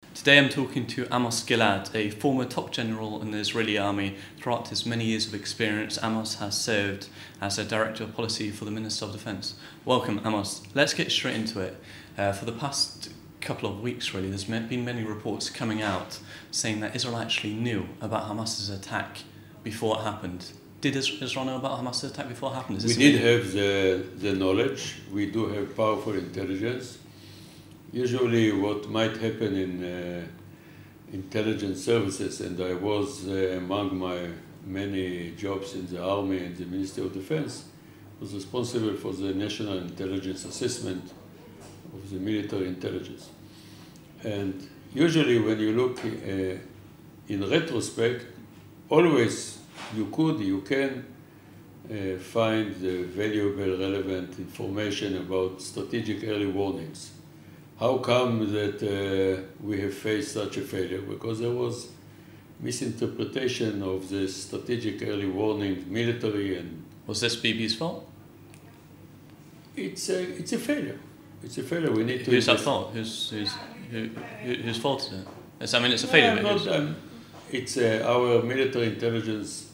Today I'm talking to Amos Gilad, a former top general in the Israeli army. Throughout his many years of experience, Amos has served as a director of policy for the Minister of Defense. Welcome, Amos. Let's get straight into it. For the past couple of weeks, really, there's been many reports coming out saying that Israel actually knew about Hamas's attack before it happened. Did Israel know about Hamas's attack before it happened? We did have the knowledge. We do have powerful intelligence. Usually what might happen in intelligence services, and I was among my many jobs in the Army and the Ministry of Defense, was responsible for the National Intelligence Assessment of the military intelligence. And usually when you look in retrospect, always you can find the valuable, relevant information about strategic early warnings. How come that we have faced such a failure? Because there was misinterpretation of the strategic early warning military and... Was this Bibi's fault? It's a failure. It's a failure. We need to... Who's at fault? Whose fault is it? I mean, it's a failure. It's our military intelligence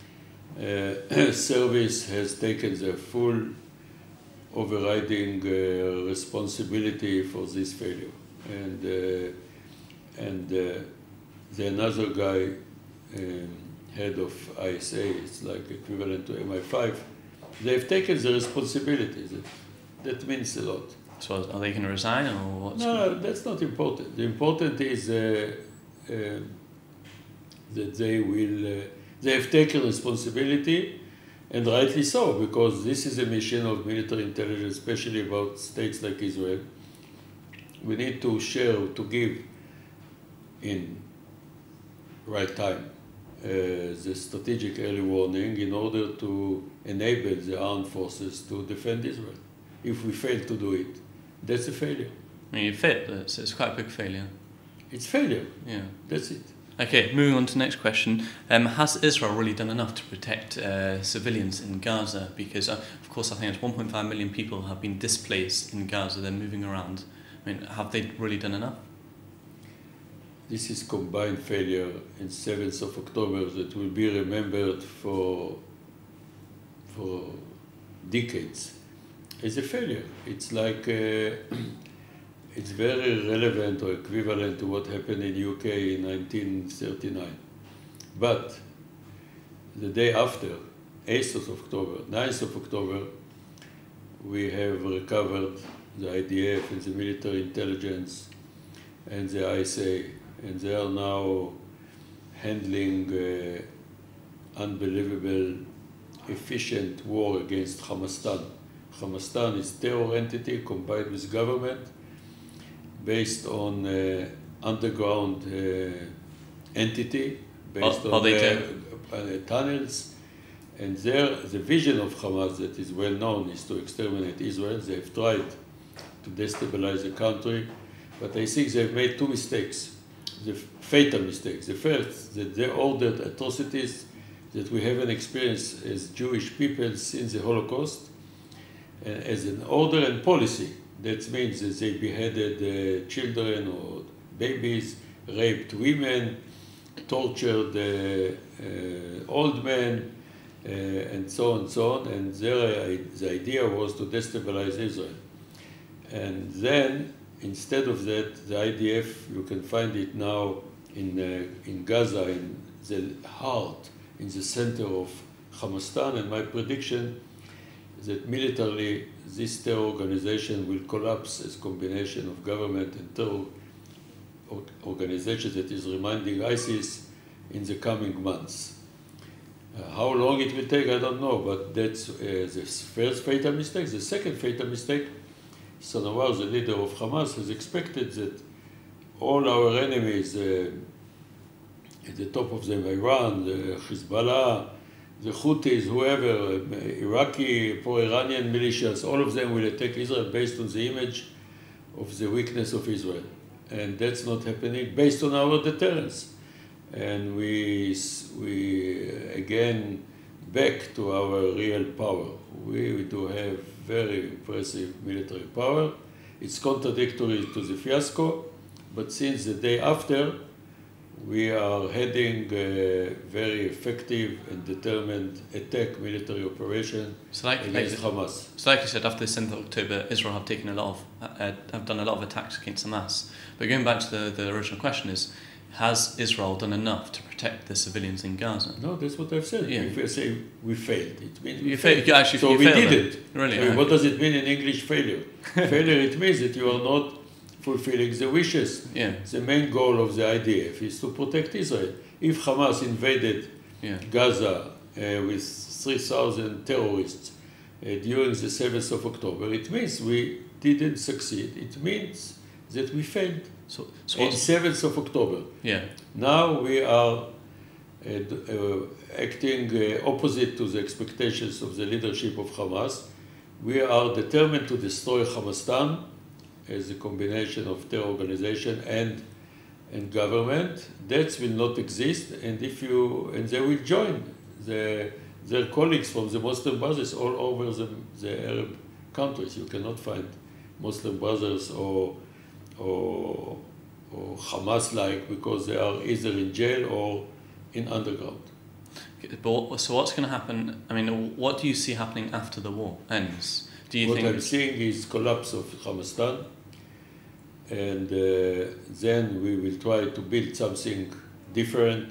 service has taken the full overriding responsibility for this failure. And the another guy, head of ISA, it's like equivalent to MI5, they've taken the responsibility. That means a lot. So are they going to resign or what's No, that's not important. The important is that they have taken responsibility, and rightly so, because this is a mission of military intelligence, especially about states like Israel. We need to share, to give in right time the strategic early warning in order to enable the armed forces to defend Israel. If we fail to do it, that's a failure. I mean, you fit, but it's quite a big failure. It's failure. Yeah. That's it. Okay, moving on to the next question. Has Israel really done enough to protect civilians in Gaza? Because, of course, I think it's 1.5 million people have been displaced in Gaza. They're moving around. I mean, have they really done enough? This is combined failure in 7th of October that will be remembered for decades. It's a failure. It's like... it's very relevant or equivalent to what happened in UK in 1939. But the day after, 8th of October, 9th of October, we have recovered the IDF and the military intelligence and the ISA, and they are now handling unbelievable, efficient war against Hamastan. Hamastan is a terror entity combined with government, based on underground entity, based on tunnels. And there, the vision of Hamas that is well known is to exterminate Israel. They have tried to destabilize the country, but I think they've made two mistakes, the fatal mistakes. The first, that they ordered atrocities that we haven't experienced as Jewish people since the Holocaust, as an order and policy. That means that they beheaded children or babies, raped women, tortured old men, and so on and so on. And the idea was to destabilize Israel. And then, instead of that, the IDF, you can find it now in Gaza, in the heart, in the center of Hamastan. And my prediction is that militarily, this terror organization will collapse as a combination of government and terror organization that is reminding ISIS in the coming months. How long it will take, I don't know, but that's the first fatal mistake. The second fatal mistake, Sinwar, the leader of Hamas, has expected that all our enemies, at the top of them, Iran, the Hezbollah, the Houthis, whoever, Iraqi, pro-Iranian militias, all of them will attack Israel based on the image of the weakness of Israel. And that's not happening based on our deterrence. And we again, back to our real power. We do have very impressive military power. It's contradictory to the fiasco, but since the day after, we are heading a very effective and determined attack military operation against Hamas. So like you said, after the 7th of October, Israel have taken have done a lot of attacks against Hamas. But going back to the original question is, has Israel done enough to protect the civilians in Gaza? No, that's what I've said. Yeah. If I say we failed, it means we failed. failed. So we didn't. Really? I mean, what does it mean in English, failure? Failure, it means that you are not fulfilling the wishes. Yeah. The main goal of the IDF is to protect Israel. If Hamas invaded Gaza with 3,000 terrorists during the 7th of October, it means we didn't succeed. It means that we failed. So on 7th of October. Yeah. Now we are acting opposite to the expectations of the leadership of Hamas. We are determined to destroy Hamastan as a combination of terror organization and government. That will not exist, and they will join their colleagues from the Muslim Brothers all over the Arab countries. You cannot find Muslim Brothers or Hamas-like, because they are either in jail or in underground. But so what's going to happen? I mean, what do you see happening after the war ends? Do you what think I'm seeing is collapse of Hamastan, and then we will try to build something different.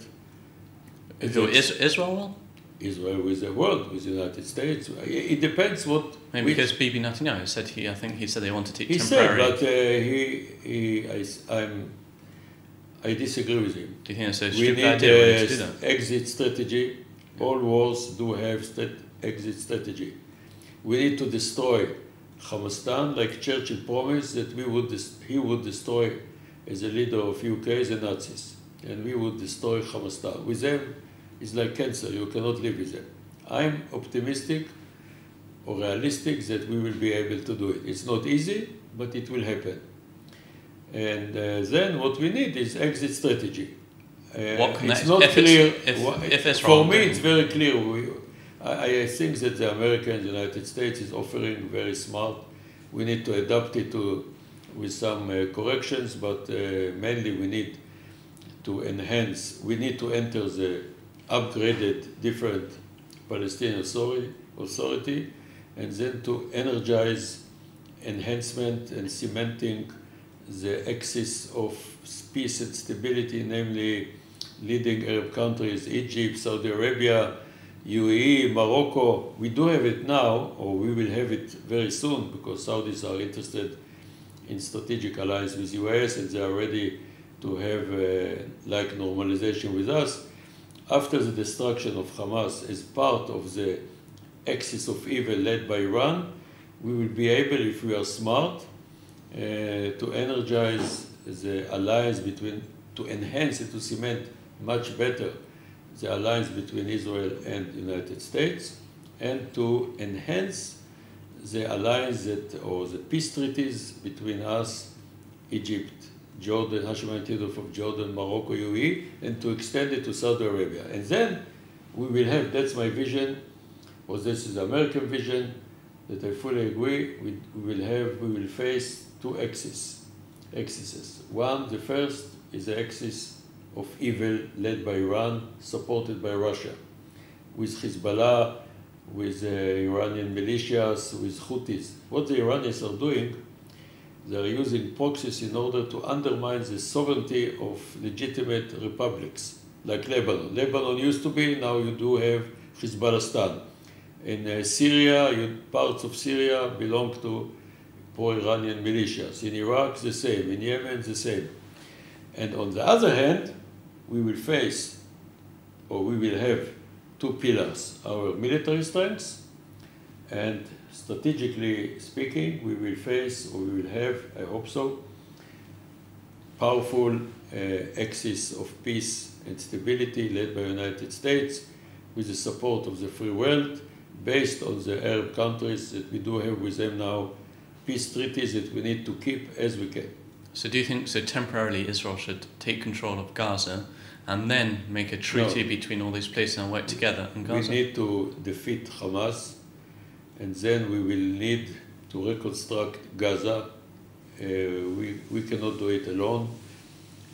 Israel will? Israel with the world, with the United States. It depends what. Maybe because Bibi Netanyahu said I think he said they wanted to take temporary. He said, but I disagree with him. Do you think it's a we stupid need idea to do that? Exit strategy. All wars do have exit strategy. We need to destroy Hamastan, like Churchill promised that he would destroy, as a leader of UK, the Nazis, and we would destroy Hamastan. With them, it's like cancer. You cannot live with them. I'm optimistic or realistic that we will be able to do it. It's not easy, but it will happen. And then what we need is exit strategy. It's not clear. For me, it's very clear. I think that the American United States is offering very smart. We need to adapt it with some corrections, but mainly we need to enhance. We need to enter the upgraded, different Palestinian authority, and then to energize enhancement and cementing the axis of peace and stability, namely leading Arab countries, Egypt, Saudi Arabia, UAE, Morocco. We do have it now, or we will have it very soon, because Saudis are interested in strategic alliance with US, and they are ready to have like normalization with us. After the destruction of Hamas as part of the axis of evil led by Iran, we will be able, if we are smart, to energize the alliance to enhance and to cement much better the alliance between Israel and the United States, and to enhance the alliance or the peace treaties between us, Egypt, Jordan, Hashemite Kingdom of Jordan, Morocco, UAE, and to extend it to Saudi Arabia. And then we will have, that's my vision, or this is the American vision, that I fully agree, we will face two axes. One, the first is the axis of evil led by Iran, supported by Russia, with Hezbollah, with Iranian militias, with Houthis. What the Iranians are doing, they are using proxies in order to undermine the sovereignty of legitimate republics, like Lebanon. Lebanon used to be, now you do have Hezbollah. In Syria, parts of Syria belong to pro-Iranian militias. In Iraq, the same. In Yemen, the same. And on the other hand, we will face, or we will have, two pillars: our military strengths, and strategically speaking, we will face, or we will have, I hope so, powerful axis of peace and stability led by the United States, with the support of the free world, based on the Arab countries that we do have with them now, peace treaties that we need to keep as we can. So do you think, temporarily Israel should take control of Gaza and then make a treaty between all these places and work together in Gaza? We need to defeat Hamas, and then we will need to reconstruct Gaza. We cannot do it alone.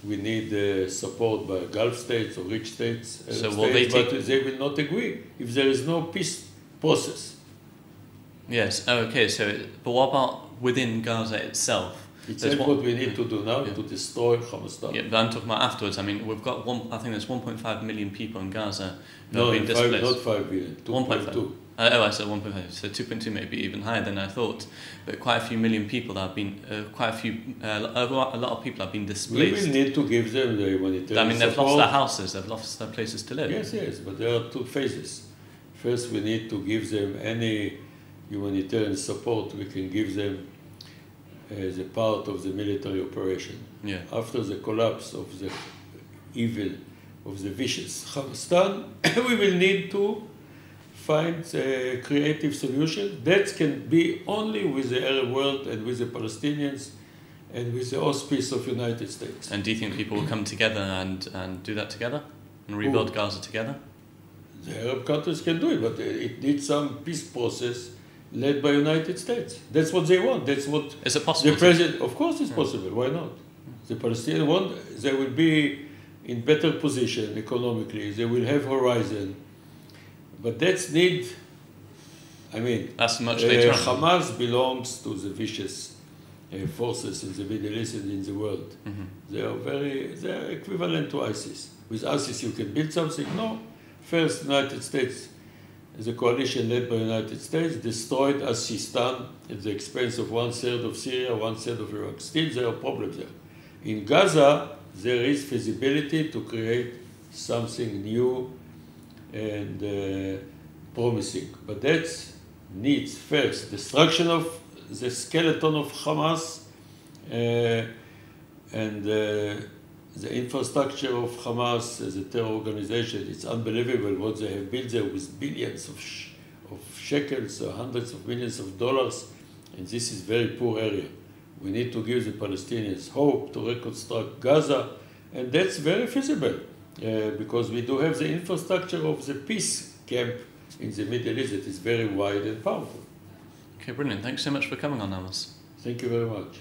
we need support by Gulf states or rich states, So will states, they but they will not agree if there is no peace process. Yes. Oh, okay. But what about within Gaza itself? It's There's what we need to do now yeah. to destroy Hamastan. Yeah, but I'm talking about afterwards. I mean, we've got I think there's 1.5 million people in Gaza who No, have been displaced. not 5 billion, 2.2. I said 1.5. So 2.2 may be even higher than I thought. But quite a few million people that have been, a lot of people have been We displaced. will need to give them the humanitarian I mean, they've support. lost their houses, they've lost their places to live. Yes, but there are two phases. First, we need to give them any humanitarian support we can give them as a part of the military operation. Yeah. After the collapse of the evil, of the vicious Hamastan, we will need to find a creative solution. That can be only with the Arab world and with the Palestinians and with the auspice of United States. And do you think people will come together and do that together? And rebuild Gaza together? The Arab countries can do it, but it needs some peace process led by United States. That's what they want. That's what Is it possible? the president. Of course, it's possible. Why not? The Palestinians want. They will be in better position economically. They will have horizon. But that's need. I mean, That's much later on. Hamas belongs to the vicious forces in the Middle East and in the world. Mm-hmm. They are equivalent to ISIS. With ISIS, you can build something. No. First, United States, the coalition led by United States, destroyed Sistan at the expense of 1/3 of Syria, 1/3 of Iraq. Still, there are problems there. In Gaza, there is feasibility to create something new and promising. But that needs first destruction of the skeleton of Hamas and the infrastructure of Hamas as a terror organization. It's unbelievable what they have built there with billions of shekels, hundreds of millions of dollars, and this is very poor area. We need to give the Palestinians hope to reconstruct Gaza, and that's very feasible because we do have the infrastructure of the peace camp in the Middle East that is very wide and powerful. Okay, brilliant. Thanks so much for coming on, Amos. Thank you very much.